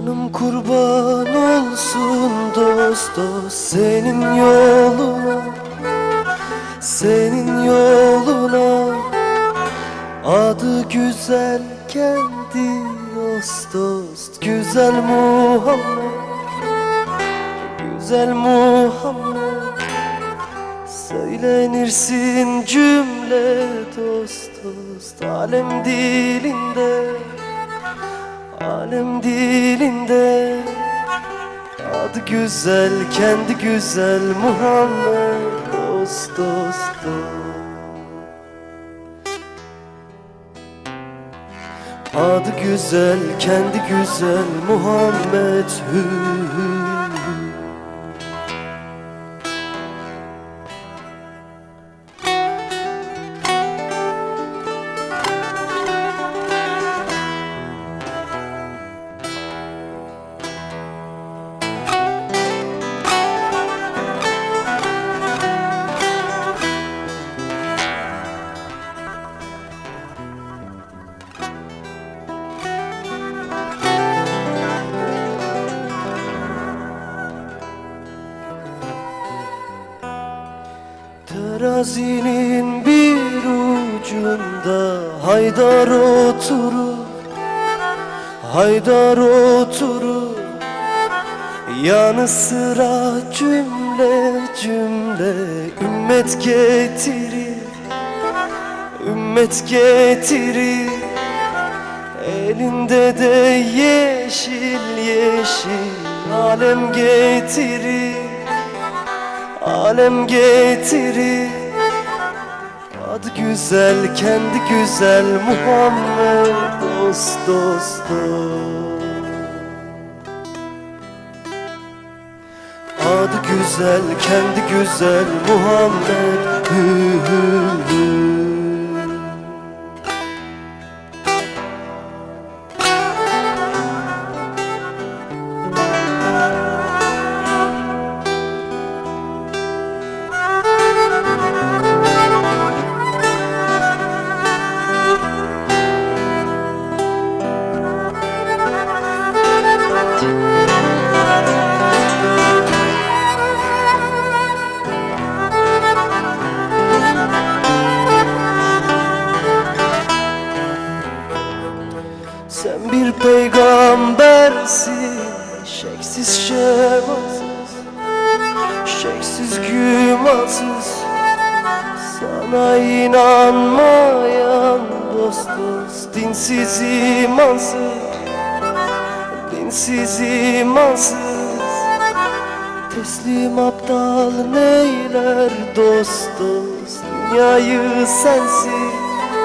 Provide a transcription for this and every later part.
Canım kurban olsun dost dost senin yoluna, senin yoluna. Adı güzel kendi dost dost güzel Muhammed, güzel Muhammed. Söylenirsin cümle dost dost alem dilinde, alem dilinde. Adı güzel kendi güzel Muhammed dost dost dost. Adı güzel kendi güzel Muhammed hü hü. Terazinin bir ucunda Haydar oturur, Haydar oturur. Yanı sıra cümle cümle ümmet getirir, ümmet getirir. Elinde de yeşil yeşil alem getirir, alem getirir. Adı güzel kendi güzel Muhammed dost dost dost. Adı güzel kendi güzel Muhammed hü hü hü. Sen bir peygambersin, şeksiz şemansız, şeksiz gümansız. Sana inanmayan dost dost dinsiz imansız, dinsiz imansız. Teslim aptal neyler dost dost, dünyayı sensiz,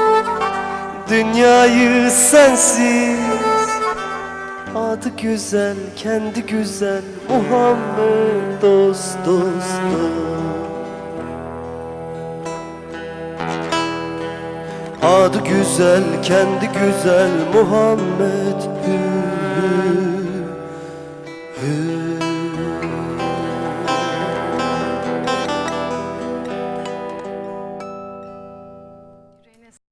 dünyayı sensiz. Adı güzel kendi güzel Muhammed dost dost dost. Adı güzel kendi güzel Muhammed hü hü hü.